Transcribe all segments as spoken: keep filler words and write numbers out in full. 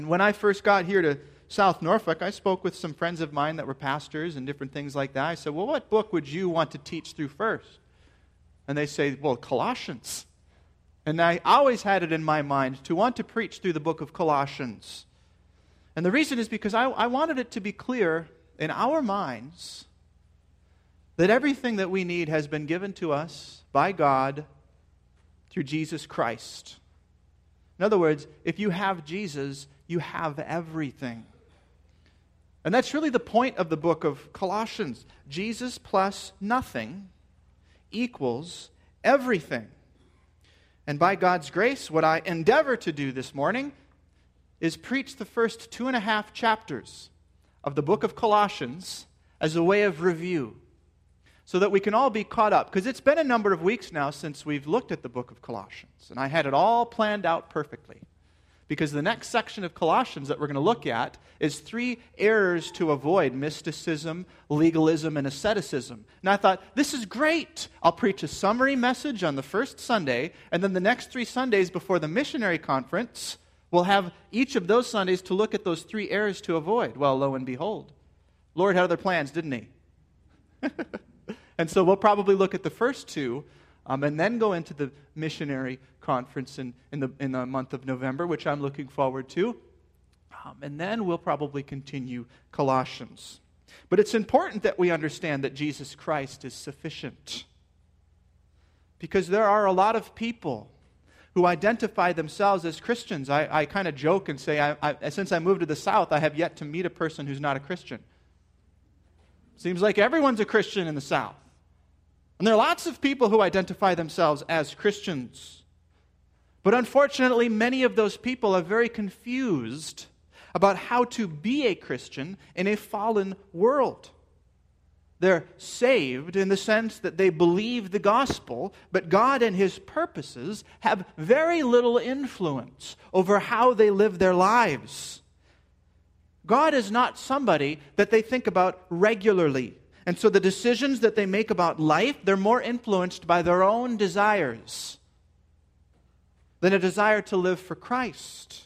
When I first got here to South Norfolk, I spoke with some friends of mine that were pastors and different things like that. I said, well, what book would you want to teach through first? And they say, well, Colossians. And I always had it in my mind to want to preach through the book of Colossians. And the reason is because I, I wanted it to be clear in our minds that everything that we need has been given to us by God through Jesus Christ. In other words, if you have Jesus, you have everything. And that's really the point of the book of Colossians. Jesus plus nothing equals everything. And by God's grace, what I endeavor to do this morning is preach the first two and a half chapters of the book of Colossians as a way of review, so that we can all be caught up. Because it's been a number of weeks now since we've looked at the book of Colossians, and I had it all planned out perfectly. Because the next section of Colossians that we're going to look at is three errors to avoid: mysticism, legalism, and asceticism. And I thought, this is great. I'll preach a summary message on the first Sunday, and then the next three Sundays before the missionary conference, we'll have each of those Sundays to look at those three errors to avoid. Well, lo and behold, Lord had other plans, didn't He? And so we'll probably look at the first two, um, and then go into the missionary conference in, in, the, in the month of November, which I'm looking forward to. Um, and then we'll probably continue Colossians. But it's important that we understand that Jesus Christ is sufficient. Because there are a lot of people who identify themselves as Christians. I, I kind of joke and say, I, I, since I moved to the South, I have yet to meet a person who's not a Christian. Seems like everyone's a Christian in the South. And there are lots of people who identify themselves as Christians. But unfortunately, many of those people are very confused about how to be a Christian in a fallen world. They're saved in the sense that they believe the gospel, but God and His purposes have very little influence over how they live their lives. God is not somebody that they think about regularly. And so the decisions that they make about life, they're more influenced by their own desires than a desire to live for Christ.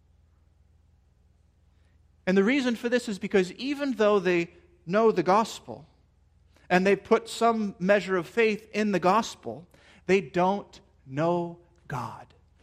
And the reason for this is because even though they know the gospel and they put some measure of faith in the gospel, they don't know God.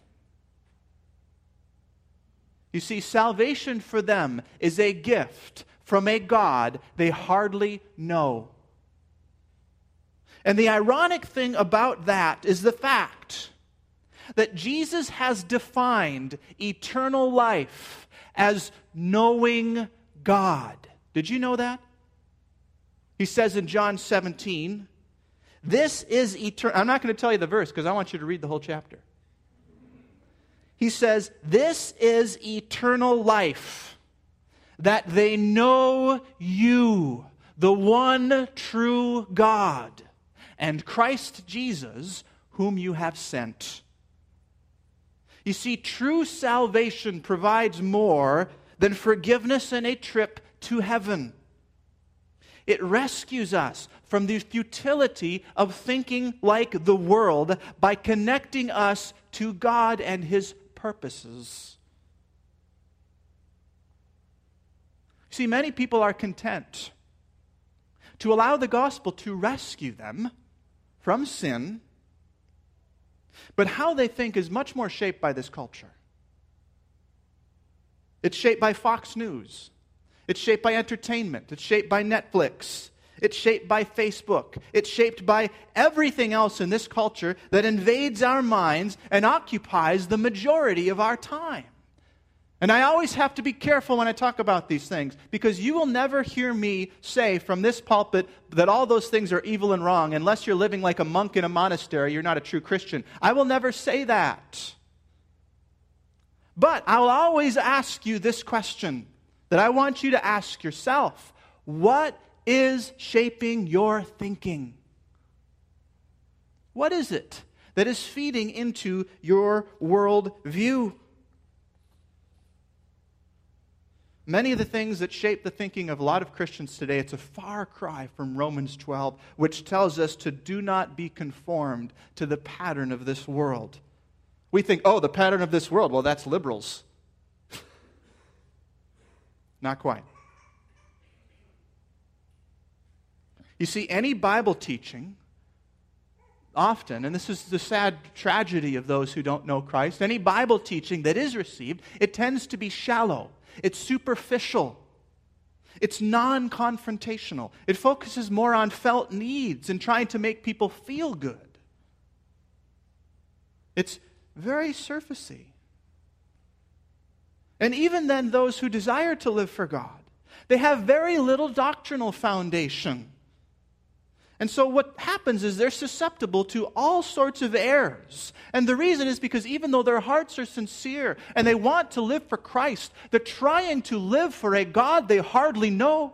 You see, salvation for them is a gift from a God they hardly know. And the ironic thing about that is the fact that Jesus has defined eternal life as knowing God. Did you know that? He says in John seventeen, this is eternal. I'm not going to tell you the verse because I want you to read the whole chapter. He says, this is eternal life, that they know you, the one true God, and Christ Jesus, whom you have sent. You see, true salvation provides more than forgiveness and a trip to heaven. It rescues us from the futility of thinking like the world by connecting us to God and His purposes. See, many people are content to allow the gospel to rescue them from sin, but how they think is much more shaped by this culture. It's shaped by Fox News. It's shaped by entertainment. It's shaped by Netflix. It's shaped by Facebook. It's shaped by everything else in this culture that invades our minds and occupies the majority of our time. And I always have to be careful when I talk about these things, because you will never hear me say from this pulpit that all those things are evil and wrong. Unless you're living like a monk in a monastery, you're not a true Christian. I will never say that. But I'll always ask you this question that I want you to ask yourself. What is shaping your thinking? What is it that is feeding into your worldview? Many of the things that shape the thinking of a lot of Christians today, it's a far cry from Romans twelve, which tells us to do not be conformed to the pattern of this world. We think, oh, the pattern of this world, well, that's liberals. Not quite. You see, any Bible teaching, often, and this is the sad tragedy of those who don't know Christ, any Bible teaching that is received, it tends to be shallow. It's superficial. It's non-confrontational. It focuses more on felt needs and trying to make people feel good. It's very surfacey. And even then, those who desire to live for God, they have very little doctrinal foundation. And so what happens is they're susceptible to all sorts of errors. And the reason is because even though their hearts are sincere and they want to live for Christ, they're trying to live for a God they hardly know.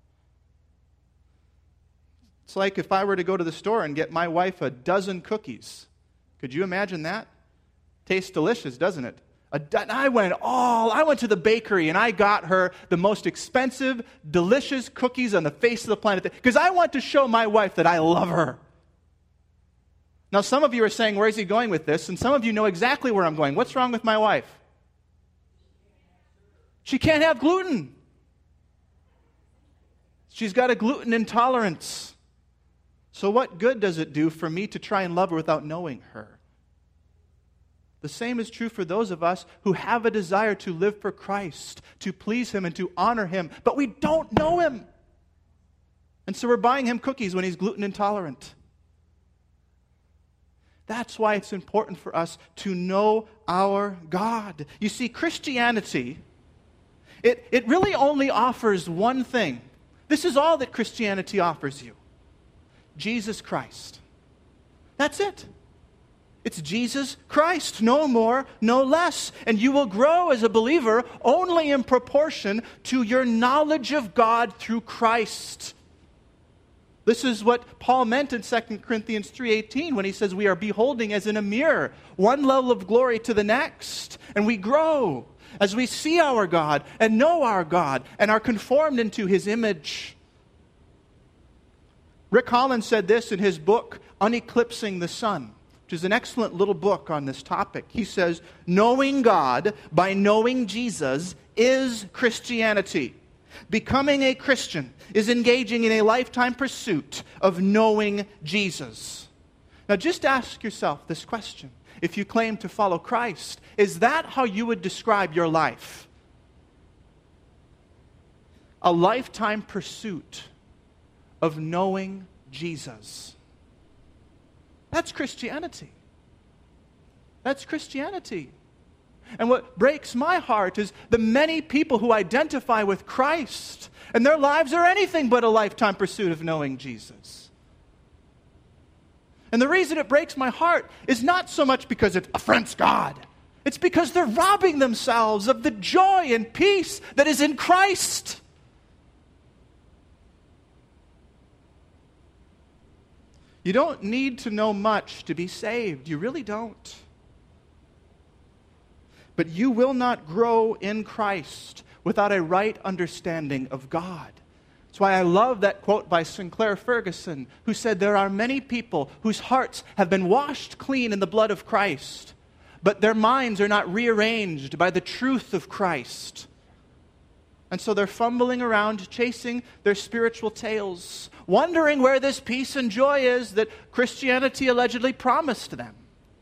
It's like if I were to go to the store and get my wife a dozen cookies. Could you imagine that? Tastes delicious, doesn't it? A do- I went all, I went to the bakery and I got her the most expensive, delicious cookies on the face of the planet because I want to show my wife that I love her. Now, some of you are saying, where is he going with this? And some of you know exactly where I'm going. What's wrong with my wife? She can't have gluten. She's got a gluten intolerance. So what good does it do for me to try and love her without knowing her? The same is true for those of us who have a desire to live for Christ, to please Him and to honor Him, but we don't know Him. And so we're buying Him cookies when He's gluten intolerant. That's why it's important for us to know our God. You see, Christianity, it, it really only offers one thing. This is all that Christianity offers you. Jesus Christ. That's it. It's Jesus Christ, no more, no less. And you will grow as a believer only in proportion to your knowledge of God through Christ. This is what Paul meant in Second Corinthians three eighteen when he says we are beholding as in a mirror, one level of glory to the next. And we grow as we see our God and know our God and are conformed into His image. Rick Holland said this in his book, Uneclipsing the Sun, which is an excellent little book on this topic. He says, knowing God by knowing Jesus is Christianity. Becoming a Christian is engaging in a lifetime pursuit of knowing Jesus. Now just ask yourself this question. If you claim to follow Christ, is that how you would describe your life? A lifetime pursuit of knowing Jesus. That's Christianity. That's Christianity. And what breaks my heart is the many people who identify with Christ, and their lives are anything but a lifetime pursuit of knowing Jesus. And the reason it breaks my heart is not so much because it affronts God. It's because they're robbing themselves of the joy and peace that is in Christ. You don't need to know much to be saved. You really don't. But you will not grow in Christ without a right understanding of God. That's why I love that quote by Sinclair Ferguson, who said there are many people whose hearts have been washed clean in the blood of Christ, but their minds are not rearranged by the truth of Christ. And so they're fumbling around, chasing their spiritual tails, wondering where this peace and joy is that Christianity allegedly promised them.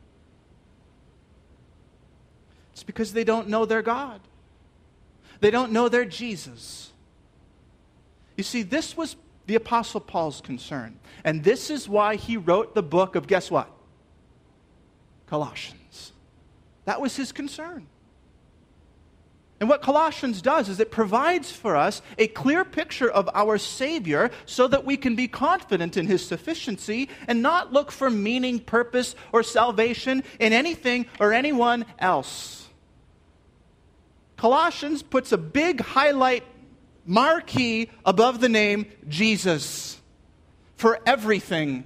It's because they don't know their God. They don't know their Jesus. You see, this was the Apostle Paul's concern. And this is why he wrote the book of, guess what? Colossians. That was his concern. And what Colossians does is it provides for us a clear picture of our Savior so that we can be confident in His sufficiency and not look for meaning, purpose, or salvation in anything or anyone else. Colossians puts a big highlight marquee above the name Jesus for everything.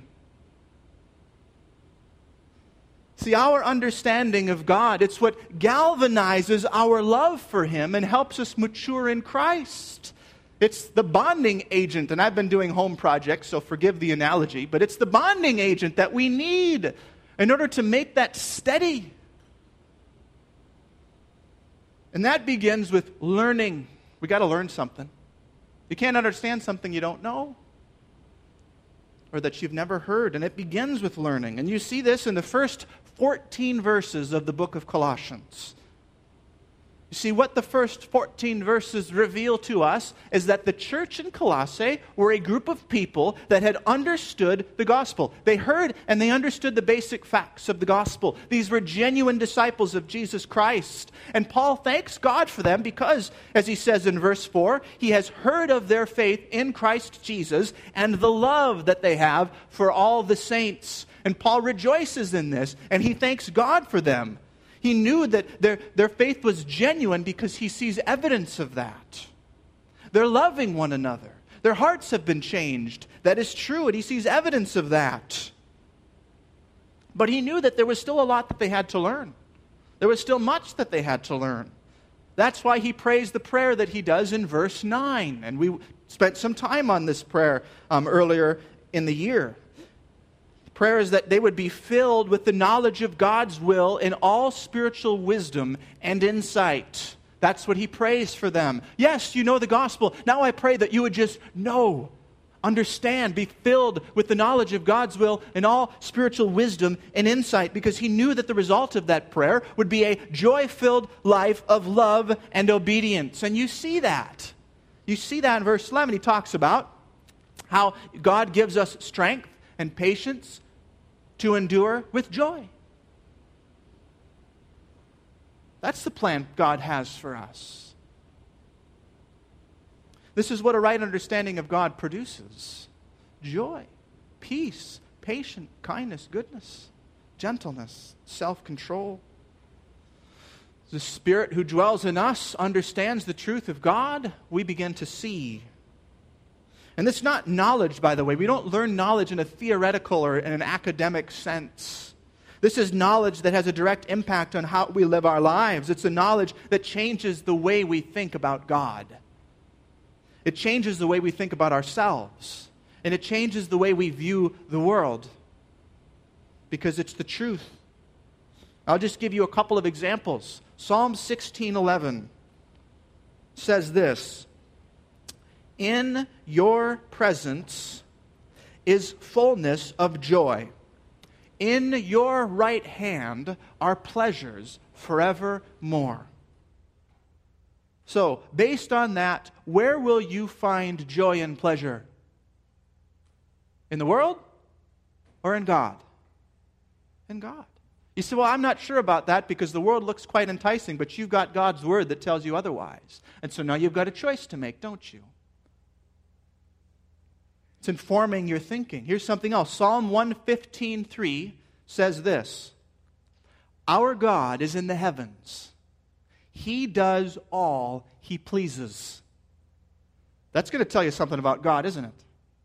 See, our understanding of God, it's what galvanizes our love for Him and helps us mature in Christ. It's the bonding agent, and I've been doing home projects, so forgive the analogy, but it's the bonding agent that we need in order to make that steady. And that begins with learning We got to learn something. You can't understand something you don't know or that you've never heard. And it begins with learning. And you see this in the first fourteen verses of the book of Colossians. You see, what the first fourteen verses reveal to us is that the church in Colossae were a group of people that had understood the gospel. They heard and they understood the basic facts of the gospel. These were genuine disciples of Jesus Christ. And Paul thanks God for them because, as he says in verse four, he has heard of their faith in Christ Jesus and the love that they have for all the saints. And Paul rejoices in this, and he thanks God for them. He knew that their, their faith was genuine because he sees evidence of that. They're loving one another. Their hearts have been changed. That is true, and he sees evidence of that. But he knew that there was still a lot that they had to learn. There was still much that they had to learn. That's why he prays the prayer that he does in verse nine. And we spent some time on this prayer um, earlier in the year. Prayer is that they would be filled with the knowledge of God's will in all spiritual wisdom and insight. That's what he prays for them. Yes, you know the gospel. Now I pray that you would just know, understand, be filled with the knowledge of God's will in all spiritual wisdom and insight, because he knew that the result of that prayer would be a joy-filled life of love and obedience. And you see that. You see that in verse eleven. He talks about how God gives us strength and patience to endure with joy. That's the plan God has for us. This is what a right understanding of God produces: joy, peace, patience, kindness, goodness, gentleness, self-control. The Spirit who dwells in us understands the truth of God. We begin to see. And this is not knowledge, by the way. We don't learn knowledge in a theoretical or in an academic sense. This is knowledge that has a direct impact on how we live our lives. It's a knowledge that changes the way we think about God. It changes the way we think about ourselves. And it changes the way we view the world. Because it's the truth. I'll just give you a couple of examples. Psalm sixteen eleven says this: "In your presence is fullness of joy. In your right hand are pleasures forevermore." So, based on that, where will you find joy and pleasure? In the world or in God? In God. You say, well, I'm not sure about that because the world looks quite enticing, but you've got God's word that tells you otherwise. And so now you've got a choice to make, don't you? It's informing your thinking. Here's something else. Psalm one fifteen three says this: "Our God is in the heavens. He does all He pleases." That's going to tell you something about God, isn't it?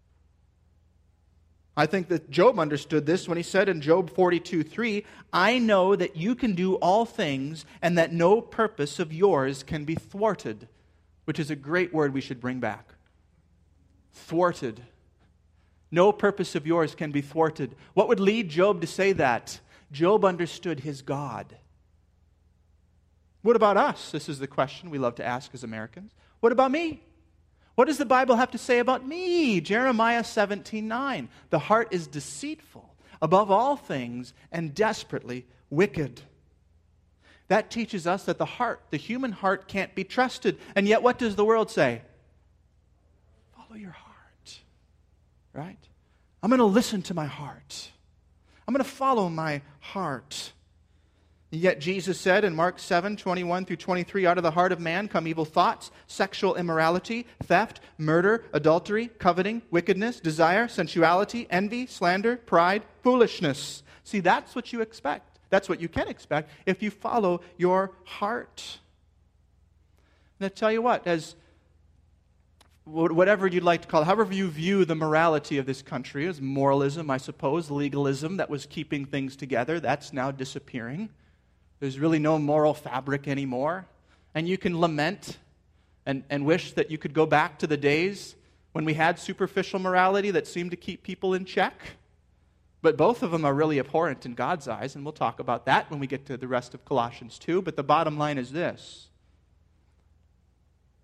I think that Job understood this when he said in Job forty-two three, "I know that you can do all things and that no purpose of yours can be thwarted," which is a great word we should bring back. Thwarted. No purpose of yours can be thwarted. What would lead Job to say that? Job understood his God. What about us? This is the question we love to ask as Americans. What about me? What does the Bible have to say about me? Jeremiah seventeen nine. "The heart is deceitful above all things and desperately wicked." That teaches us that the heart, the human heart, can't be trusted. And yet what does the world say? Follow your heart. Right? I'm going to listen to my heart. I'm going to follow my heart. Yet Jesus said in Mark seven twenty-one through twenty-three, "Out of the heart of man come evil thoughts, sexual immorality, theft, murder, adultery, coveting, wickedness, desire, sensuality, envy, slander, pride, foolishness." See, that's what you expect. That's what you can expect if you follow your heart. And I tell you what, as whatever you'd like to call it, however you view the morality of this country, as moralism, I suppose, legalism that was keeping things together, that's now disappearing. There's really no moral fabric anymore. And you can lament and, and wish that you could go back to the days when we had superficial morality that seemed to keep people in check. But both of them are really abhorrent in God's eyes, and we'll talk about that when we get to the rest of Colossians two. But the bottom line is this.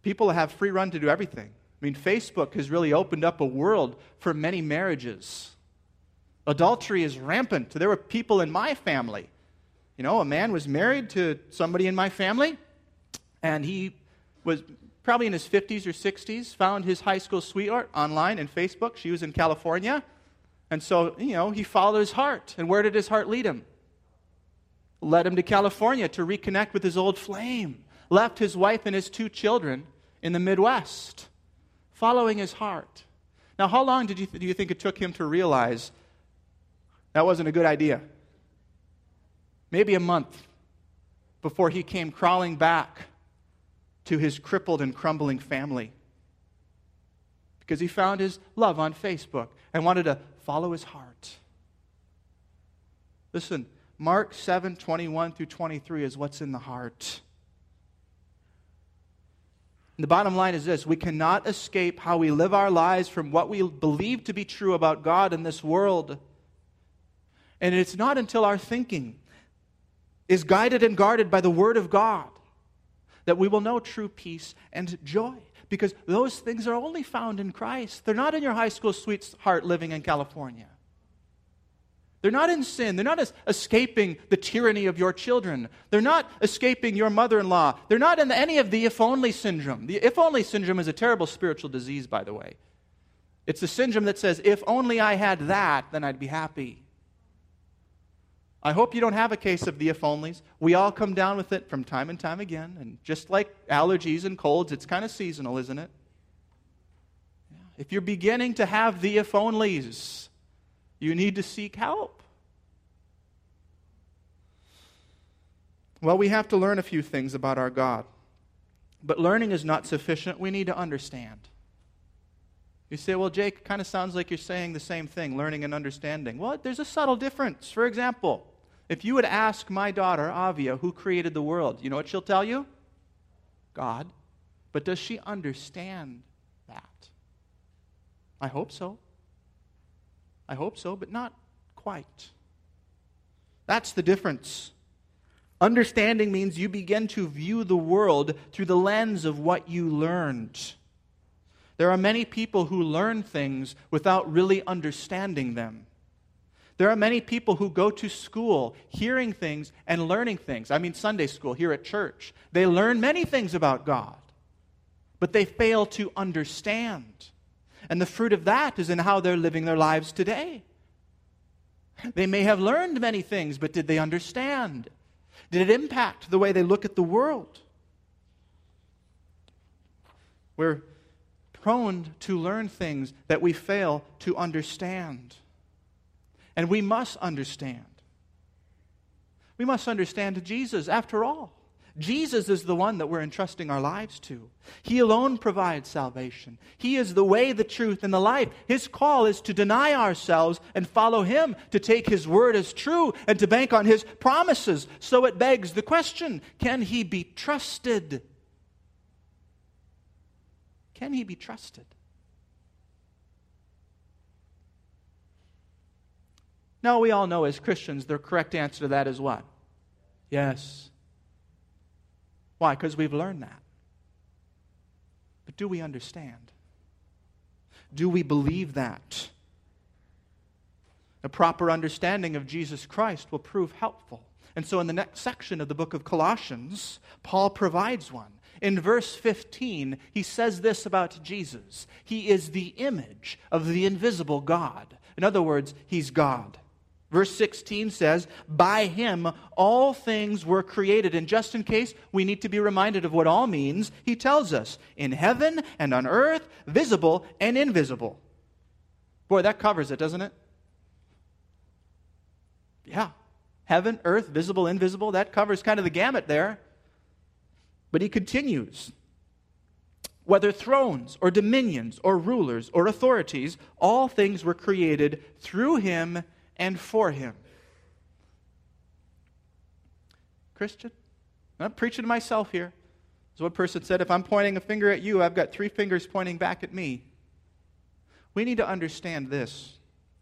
People have free run to do everything. I mean, Facebook has really opened up a world for many marriages. Adultery is rampant. There were people in my family. You know, a man was married to somebody in my family, and he was probably in his fifties or sixties, found his high school sweetheart online in Facebook. She was in California. And so, you know, he followed his heart. And where did his heart lead him? Led him to California to reconnect with his old flame. Left his wife and his two children in the Midwest, following his heart. Now, how long did you th- do you think it took him to realize that wasn't a good idea? Maybe a month before he came crawling back to his crippled and crumbling family, because he found his love on Facebook and wanted to follow his heart. Listen, Mark seven, twenty-one through twenty-three is what's in the heart. And the bottom line is this: we cannot escape how we live our lives from what we believe to be true about God in this world. And it's not until our thinking is guided and guarded by the Word of God that we will know true peace and joy. Because those things are only found in Christ. They're not in your high school sweetheart living in California. They're not in sin. They're not escaping the tyranny of your children. They're not escaping your mother-in-law. They're not in any of the if-only syndrome. The if-only syndrome is a terrible spiritual disease, by the way. It's the syndrome that says, if only I had that, then I'd be happy. I hope you don't have a case of the if-onlys. We all come down with it from time and time again. And just like allergies and colds, it's kind of seasonal, isn't it? If you're beginning to have the if-onlys, you need to seek help. Well, we have to learn a few things about our God. But learning is not sufficient. We need to understand. You say, well, Jake, it kind of sounds like you're saying the same thing, learning and understanding. Well, there's a subtle difference. For example, if you would ask my daughter, Avia, who created the world, you know what she'll tell you? God. But does she understand that? I hope so. I hope so, but not quite. That's the difference. Understanding means you begin to view the world through the lens of what you learned. There are many people who learn things without really understanding them. There are many people who go to school hearing things and learning things. I mean Sunday school here at church. They learn many things about God, but they fail to understand. And the fruit of that is in how they're living their lives today. They may have learned many things, but did they understand? Did it impact the way they look at the world? We're prone to learn things that we fail to understand. And we must understand. We must understand Jesus, after all. Jesus is the one that we're entrusting our lives to. He alone provides salvation. He is the way, the truth, and the life. His call is to deny ourselves and follow Him, to take His word as true and to bank on His promises. So it begs the question, can He be trusted? Can He be trusted? Now, we all know as Christians, the correct answer to that is what? Yes. Why? Because we've learned that. But do we understand? Do we believe that? A proper understanding of Jesus Christ will prove helpful. And so in the next section of the book of Colossians, Paul provides one. In verse fifteen, he says this about Jesus. He is the image of the invisible God. In other words, He's God. Verse sixteen says, by Him all things were created. And just in case we need to be reminded of what all means, he tells us, in heaven and on earth, visible and invisible. Boy, that covers it, doesn't it? Yeah. Heaven, earth, visible, invisible, that covers kind of the gamut there. But he continues, whether thrones or dominions or rulers or authorities, all things were created through Him and for Him. Christian, I'm preaching to myself here. As one person said, if I'm pointing a finger at you, I've got three fingers pointing back at me. We need to understand this.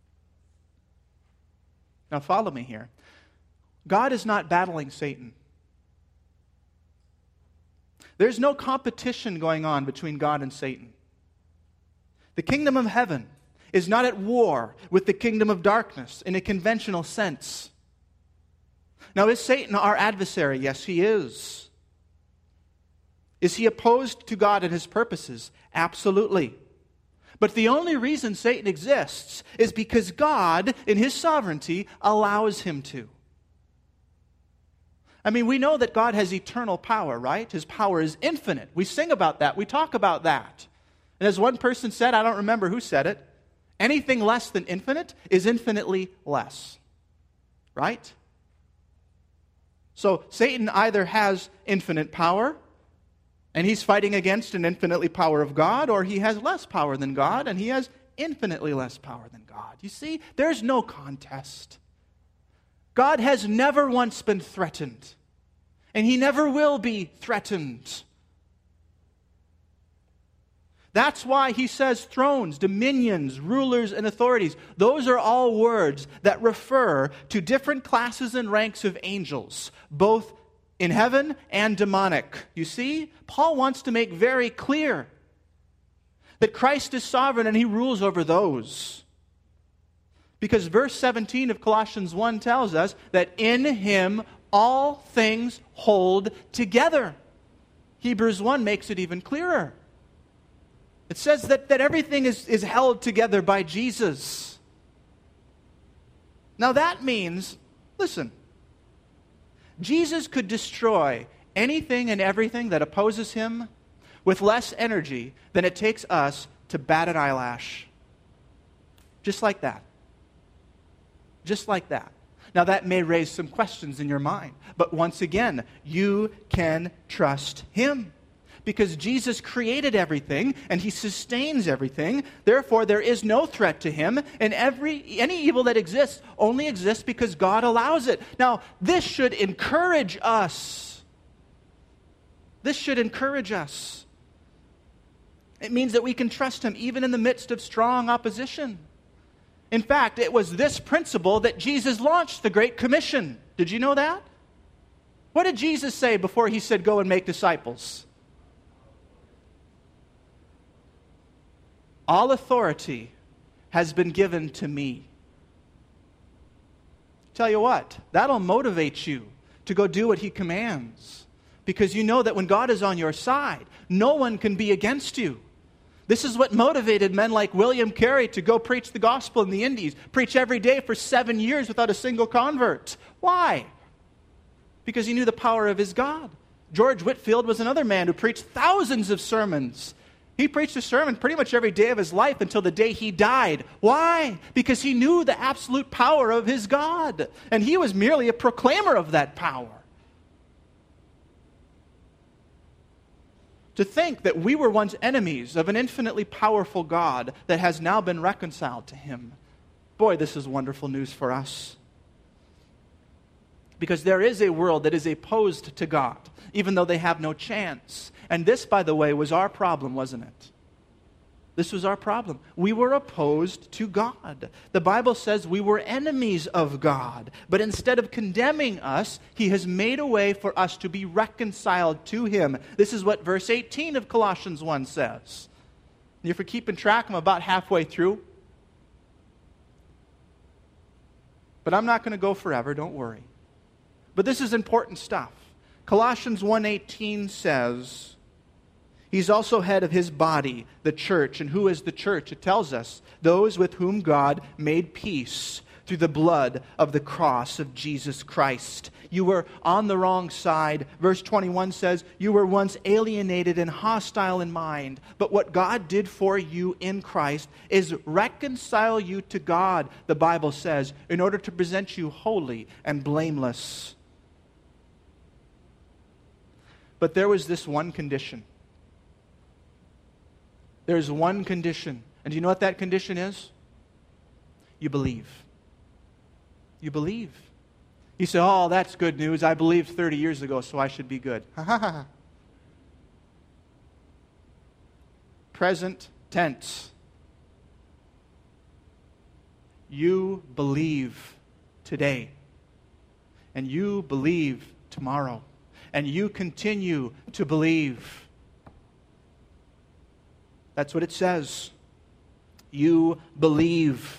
Now follow me here. God is not battling Satan. There's no competition going on between God and Satan. The kingdom of heaven is not at war with the kingdom of darkness in a conventional sense. Now, is Satan our adversary? Yes, he is. Is he opposed to God and his purposes? Absolutely. But the only reason Satan exists is because God, in his sovereignty, allows him to. I mean, we know that God has eternal power, right? His power is infinite. We sing about that. We talk about that. And as one person said, I don't remember who said it, anything less than infinite is infinitely less. Right? So Satan either has infinite power, and he's fighting against an infinitely power of God, or he has less power than God, and he has infinitely less power than God. You see, there's no contest. God has never once been threatened, and he never will be threatened. That's why he says thrones, dominions, rulers, and authorities. Those are all words that refer to different classes and ranks of angels, both in heaven and demonic. You see, Paul wants to make very clear that Christ is sovereign and he rules over those. Because verse seventeen of Colossians one tells us that in him all things hold together. Hebrews one makes it even clearer. It says that, that everything is, is held together by Jesus. Now that means, listen, Jesus could destroy anything and everything that opposes him with less energy than it takes us to bat an eyelash. Just like that. Just like that. Now that may raise some questions in your mind, but once again, you can trust him. Because Jesus created everything and he sustains everything. Therefore, there is no threat to him. And every any evil that exists only exists because God allows it. Now, this should encourage us. This should encourage us. It means that we can trust him even in the midst of strong opposition. In fact, it was this principle that Jesus launched the Great Commission. Did you know that? What did Jesus say before he said, go and make disciples? All authority has been given to me. Tell you what, that'll motivate you to go do what he commands. Because you know that when God is on your side, no one can be against you. This is what motivated men like William Carey to go preach the gospel in the Indies, preach every day for seven years without a single convert. Why? Because he knew the power of his God. George Whitefield was another man who preached thousands of sermons. He preached a sermon pretty much every day of his life until the day he died. Why? Because he knew the absolute power of his God. And he was merely a proclaimer of that power. To think that we were once enemies of an infinitely powerful God that has now been reconciled to him. Boy, this is wonderful news for us. Because there is a world that is opposed to God, even though they have no chance. And this, by the way, was our problem, wasn't it? This was our problem. We were opposed to God. The Bible says we were enemies of God. But instead of condemning us, he has made a way for us to be reconciled to him. This is what verse eighteen of Colossians one says. And if you're keeping track, I'm about halfway through. But I'm not going to go forever, don't worry. But this is important stuff. Colossians one eighteen says, he's also head of his body, the church. And who is the church? It tells us, those with whom God made peace through the blood of the cross of Jesus Christ. You were on the wrong side. Verse twenty-one says, you were once alienated and hostile in mind. But what God did for you in Christ is reconcile you to God, the Bible says, in order to present you holy and blameless. But there was this one condition. There's one condition. And do you know what that condition is? You believe. You believe. You say, oh, that's good news. I believed thirty years ago, so I should be good. Present tense. You believe today. And you believe tomorrow. and you continue to believe. That's what it says. You believe.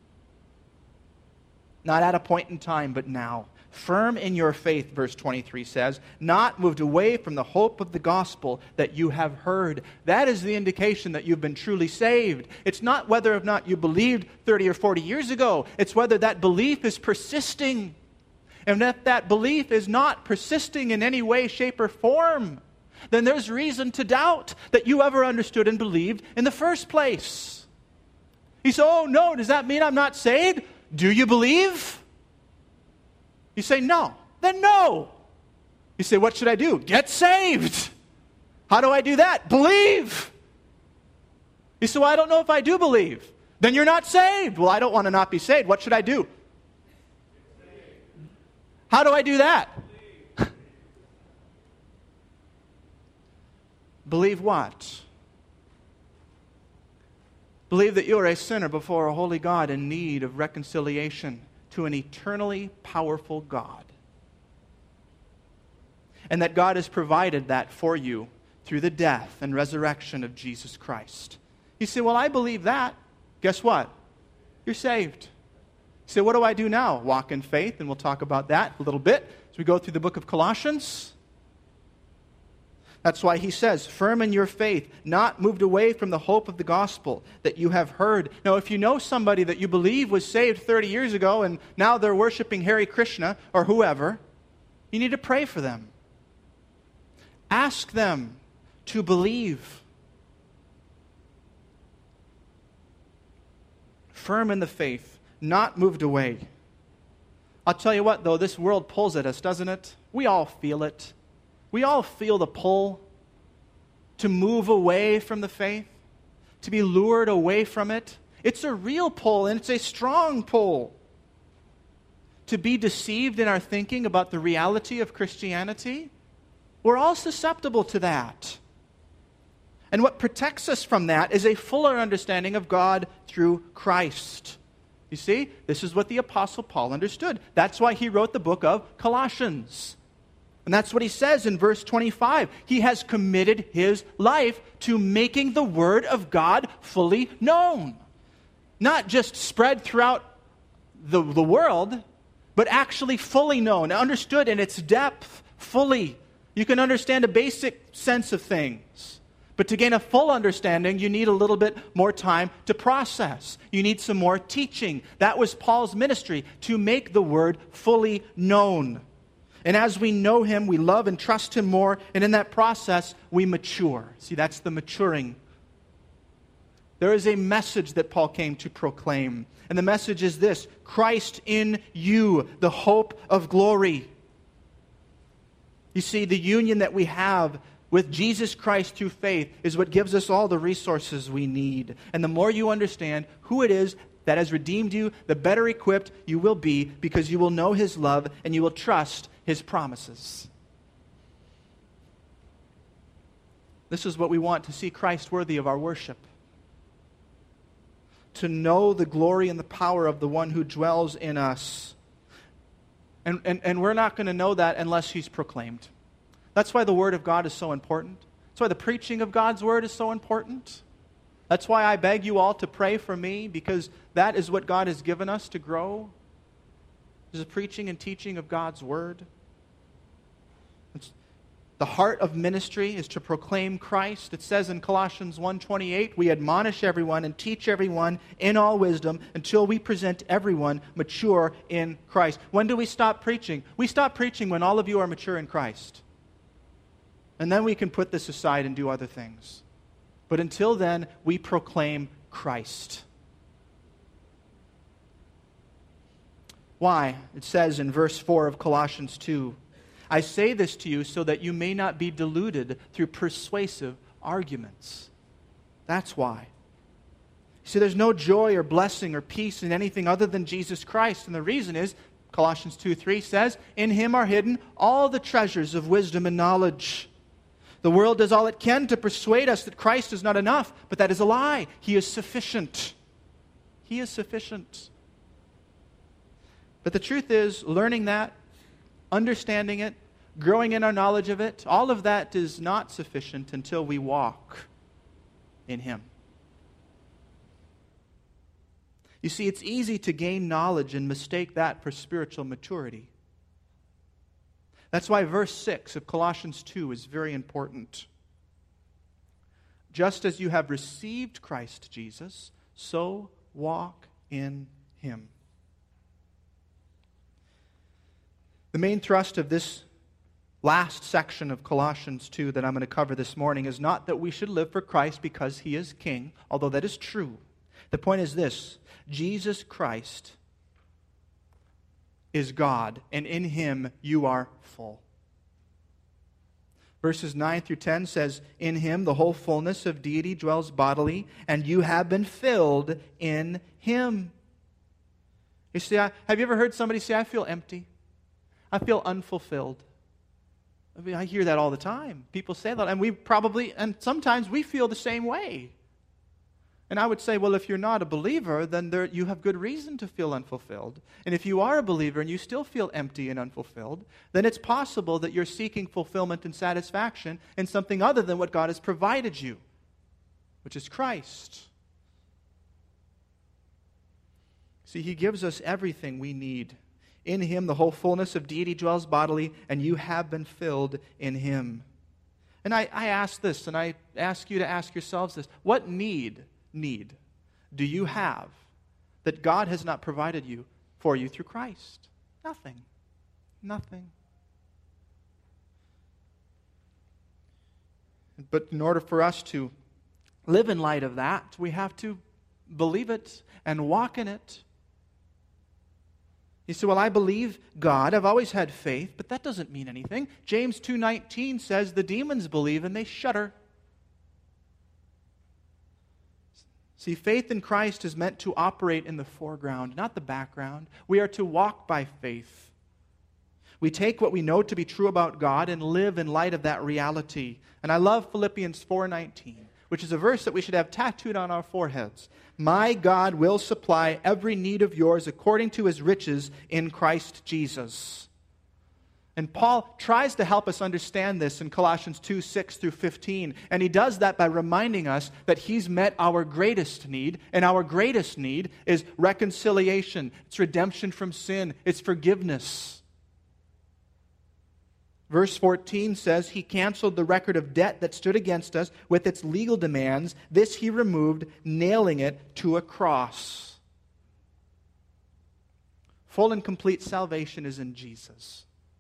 Not at a point in time, but now. Firm in your faith, verse twenty-three says, not moved away from the hope of the gospel that you have heard. That is the indication that you've been truly saved. It's not whether or not you believed thirty or forty years ago. It's whether that belief is persisting. And if that belief is not persisting in any way, shape, or form, then there's reason to doubt that you ever understood and believed in the first place. You say, oh no, does that mean I'm not saved? Do you believe? You say, no. Then no. You say, what should I do? Get saved. How do I do that? Believe. You say, well, I don't know if I do believe. Then you're not saved. Well, I don't want to not be saved. What should I do? How do I do that? Believe what? Believe that you are a sinner before a holy God in need of reconciliation to an eternally powerful God. And that God has provided that for you through the death and resurrection of Jesus Christ. You say, well, I believe that. Guess what? You're saved. You say, what do I do now? Walk in faith, and we'll talk about that a little bit as we go through the book of Colossians. That's why he says, firm in your faith, not moved away from the hope of the gospel that you have heard. Now, if you know somebody that you believe was saved thirty years ago and now they're worshiping Hare Krishna or whoever, you need to pray for them. Ask them to believe. Firm in the faith, not moved away. I'll tell you what, though, this world pulls at us, doesn't it? We all feel it. We all feel the pull to move away from the faith, to be lured away from it. It's a real pull, and it's a strong pull. To be deceived in our thinking about the reality of Christianity, we're all susceptible to that. And what protects us from that is a fuller understanding of God through Christ. You see, this is what the Apostle Paul understood. That's why he wrote the book of Colossians. And that's what he says in verse twenty-five. He has committed his life to making the Word of God fully known. Not just spread throughout the, the world, but actually fully known, understood in its depth fully. You can understand a basic sense of things. But to gain a full understanding, you need a little bit more time to process. You need some more teaching. That was Paul's ministry, to make the Word fully known. And as we know Him, we love and trust Him more, and in that process, we mature. See, that's the maturing. There is a message that Paul came to proclaim, and the message is this: Christ in you, the hope of glory. You see, the union that we have with Jesus Christ through faith is what gives us all the resources we need. And the more you understand who it is that has redeemed you, the better equipped you will be, because you will know His love and you will trust His promises. This is what we want, to see Christ worthy of our worship. To know the glory and the power of the one who dwells in us. And, and, and we're not going to know that unless He's proclaimed. That's why the Word of God is so important. That's why the preaching of God's Word is so important. That's why I beg you all to pray for me, because that is what God has given us to grow. Is the preaching and teaching of God's Word. It's, the heart of ministry is to proclaim Christ. It says in Colossians one twenty-eight, we admonish everyone and teach everyone in all wisdom until we present everyone mature in Christ. When do we stop preaching? We stop preaching when all of you are mature in Christ. And then we can put this aside and do other things. But until then, we proclaim Christ. Why? It says in verse four of Colossians two, I say this to you so that you may not be deluded through persuasive arguments. That's why. See, there's no joy or blessing or peace in anything other than Jesus Christ. And the reason is, Colossians two three says, in Him are hidden all the treasures of wisdom and knowledge. The world does all it can to persuade us that Christ is not enough, but that is a lie. He is sufficient. He is sufficient. But the truth is, learning that, understanding it, growing in our knowledge of it, all of that is not sufficient until we walk in Him. You see, it's easy to gain knowledge and mistake that for spiritual maturity. That's why verse six of Colossians two is very important. Just as you have received Christ Jesus, so walk in Him. The main thrust of this last section of Colossians two that I'm going to cover this morning is not that we should live for Christ because He is King, although that is true. The point is this: Jesus Christ is God, and in Him you are full. Verses nine through ten says, in Him the whole fullness of deity dwells bodily, and you have been filled in Him. You see, I, have you ever heard somebody say, I feel empty? I feel unfulfilled. I mean, I hear that all the time. People say that, and we probably, and sometimes we feel the same way. And I would say, well, if you're not a believer, then there, you have good reason to feel unfulfilled. And if you are a believer and you still feel empty and unfulfilled, then it's possible that you're seeking fulfillment and satisfaction in something other than what God has provided you, which is Christ. See, He gives us everything we need. In Him the whole fullness of deity dwells bodily, and you have been filled in Him. And I, I ask this, and I ask you to ask yourselves this: what need need do you have that God has not provided you for you through Christ? Nothing. Nothing. But in order for us to live in light of that, we have to believe it and walk in it. You say, well, I believe God. I've always had faith, but that doesn't mean anything. James two nineteen says the demons believe and they shudder. See, faith in Christ is meant to operate in the foreground, not the background. We are to walk by faith. We take what we know to be true about God and live in light of that reality. And I love Philippians four nineteen, which is a verse that we should have tattooed on our foreheads. My God will supply every need of yours according to His riches in Christ Jesus. And Paul tries to help us understand this in Colossians two, six through fifteen. And he does that by reminding us that He's met our greatest need. And our greatest need is reconciliation. It's redemption from sin. It's forgiveness. Verse fourteen says, He canceled the record of debt that stood against us with its legal demands. This He removed, nailing it to a cross. Full and complete salvation is in Jesus.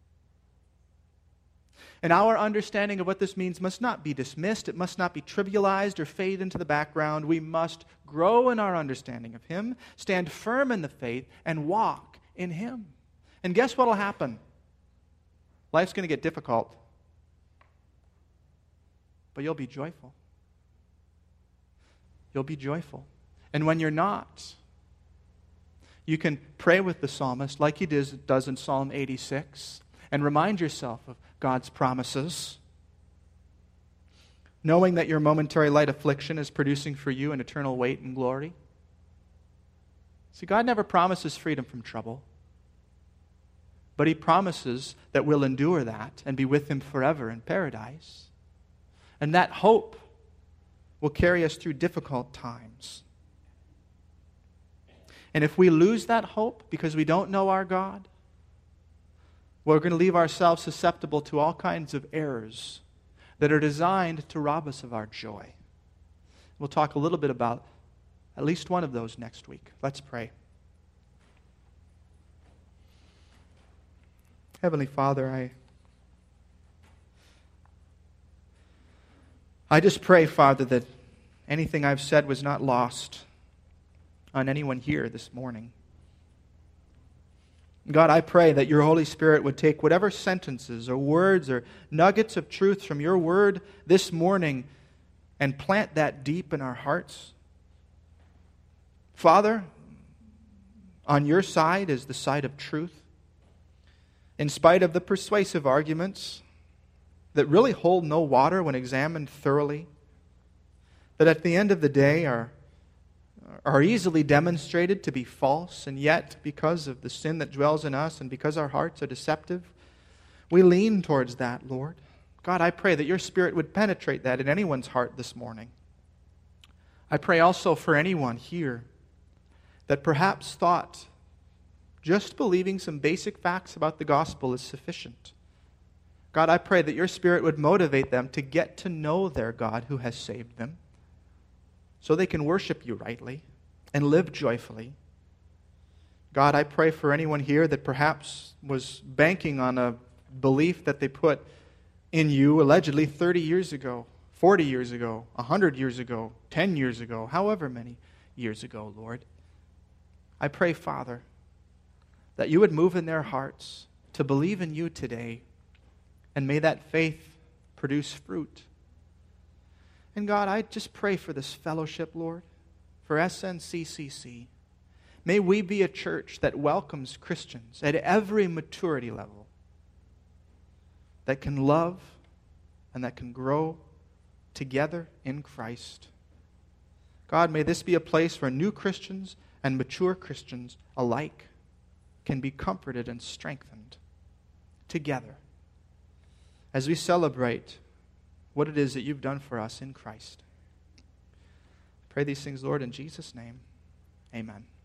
And our understanding of what this means must not be dismissed. It must not be trivialized or fade into the background. We must grow in our understanding of Him, stand firm in the faith, and walk in Him. And guess what will happen? Life's going to get difficult. But you'll be joyful. You'll be joyful. And when you're not, you can pray with the psalmist like he does, does in Psalm eighty-six and remind yourself of God's promises, knowing that your momentary light affliction is producing for you an eternal weight and glory. See, God never promises freedom from trouble, but He promises that we'll endure that and be with Him forever in paradise. And that hope will carry us through difficult times. And if we lose that hope because we don't know our God, we're going to leave ourselves susceptible to all kinds of errors that are designed to rob us of our joy. We'll talk a little bit about at least one of those next week. Let's pray. Heavenly Father, I, I just pray, Father, that anything I've said was not lost on anyone here this morning. God, I pray that Your Holy Spirit would take whatever sentences or words or nuggets of truth from Your Word this morning and plant that deep in our hearts. Father, on Your side is the side of truth. In spite of the persuasive arguments that really hold no water when examined thoroughly, that at the end of the day are are easily demonstrated to be false, and yet, because of the sin that dwells in us and because our hearts are deceptive, We lean towards that, Lord. God, I pray that your Spirit would penetrate that in anyone's heart this morning. I pray also for anyone here that perhaps thought just believing some basic facts about the gospel is sufficient. God, I pray that your Spirit would motivate them to get to know their God who has saved them so they can worship you rightly and live joyfully. God, I pray for anyone here that perhaps was banking on a belief that they put in you allegedly thirty years ago, forty years ago, one hundred years ago, ten years ago, however many years ago, Lord. I pray, Father, that you would move in their hearts to believe in you today, and may that faith produce fruit. And God, I just pray for this fellowship, Lord, for S N C C C. May we be a church that welcomes Christians at every maturity level, that can love and that can grow together in Christ. God, may this be a place where new Christians and mature Christians alike can be comforted and strengthened together as we celebrate what it is that you've done for us in Christ. Pray these things, Lord, in Jesus' name. Amen.